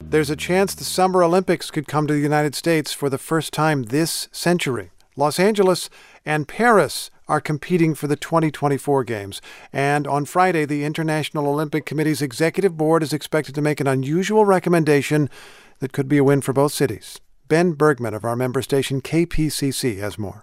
There's a chance the Summer Olympics could come to the United States for the first time this century. Los Angeles and Paris are competing for the 2024 Games. And on Friday, the International Olympic Committee's executive board is expected to make an unusual recommendation that could be a win for both cities. Ben Bergman of our member station KPCC has more.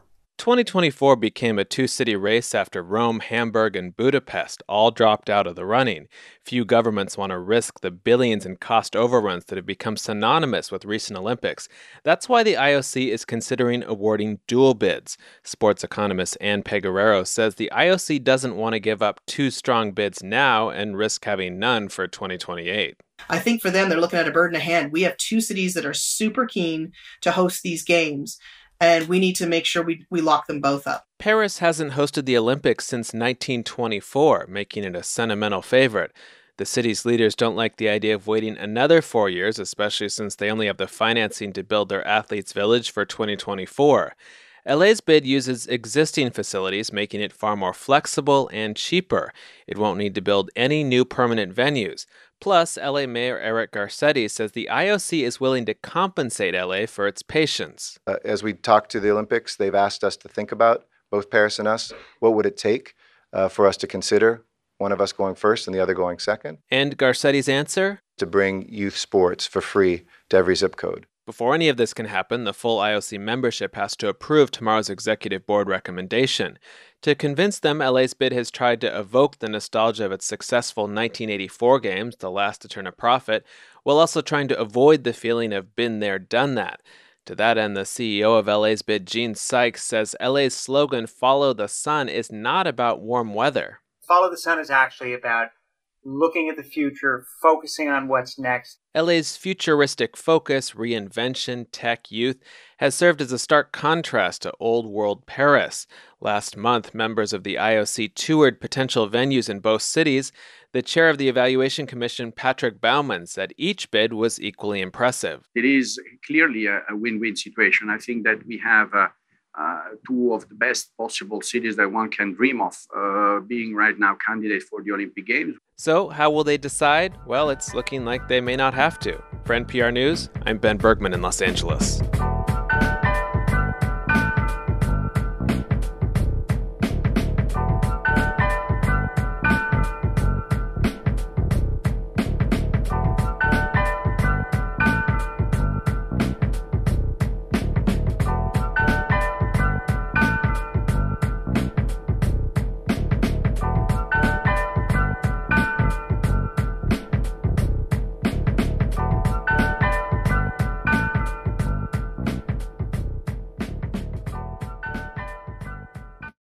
2024 became a two-city race after Rome, Hamburg, and Budapest all dropped out of the running. Few governments want to risk the billions in cost overruns that have become synonymous with recent Olympics. That's why the IOC is considering awarding dual bids. Sports economist Ann Peguerero says the IOC doesn't want to give up two strong bids now and risk having none for 2028. I think for them, they're looking at a bird in a hand. We have two cities that are super keen to host these games, and we need to make sure we lock them both up. Paris hasn't hosted the Olympics since 1924, making it a sentimental favorite. The city's leaders don't like the idea of waiting another 4 years, especially since they only have the financing to build their athletes' village for 2024. LA's bid uses existing facilities, making it far more flexible and cheaper. It won't need to build any new permanent venues. Plus, LA Mayor Eric Garcetti says the IOC is willing to compensate LA for its patience. As we talk to the Olympics, they've asked us to think about, both Paris and us, what would it take for us to consider one of us going first and the other going second. And Garcetti's answer? To bring youth sports for free to every zip code. Before any of this can happen, the full IOC membership has to approve tomorrow's executive board recommendation. To convince them, LA's bid has tried to evoke the nostalgia of its successful 1984 Games, the last to turn a profit, while also trying to avoid the feeling of been there, done that. To that end, the CEO of LA's bid, Gene Sykes, says LA's slogan, Follow the Sun, is not about warm weather. Follow the Sun is actually about looking at the future, focusing on what's next. LA's futuristic focus, reinvention, tech, youth, has served as a stark contrast to old world Paris. Last month, members of the IOC toured potential venues in both cities. The chair of the Evaluation Commission, Patrick Baumann, said each bid was equally impressive. It is clearly a win-win situation. I think that we have two of the best possible cities that one can dream of being right now candidates for the Olympic Games. So how will they decide? Well, it's looking like they may not have to. For NPR News, I'm Ben Bergman in Los Angeles.